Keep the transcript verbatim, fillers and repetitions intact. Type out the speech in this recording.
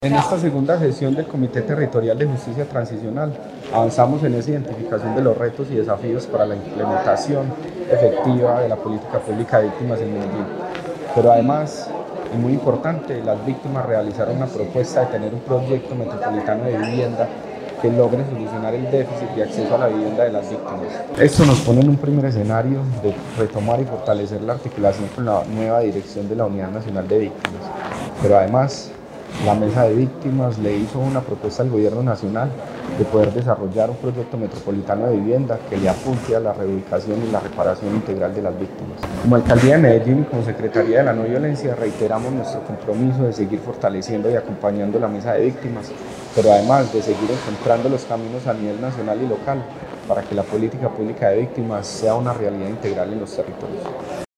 En esta segunda sesión del Comité Territorial de Justicia Transicional avanzamos en esa identificación de los retos y desafíos para la implementación efectiva de la política pública de víctimas en Medellín. Pero además, y muy importante, las víctimas realizaron una propuesta de tener un proyecto metropolitano de vivienda que logre solucionar el déficit de acceso a la vivienda de las víctimas. Esto nos pone en un primer escenario de retomar y fortalecer la articulación con la nueva dirección de la Unidad Nacional de Víctimas. Pero además, la Mesa de Víctimas le hizo una propuesta al Gobierno Nacional de poder desarrollar un proyecto metropolitano de vivienda que le apunte a la reubicación y la reparación integral de las víctimas. Como Alcaldía de Medellín y como Secretaría de la No Violencia reiteramos nuestro compromiso de seguir fortaleciendo y acompañando la Mesa de Víctimas, pero además de seguir encontrando los caminos a nivel nacional y local para que la política pública de víctimas sea una realidad integral en los territorios.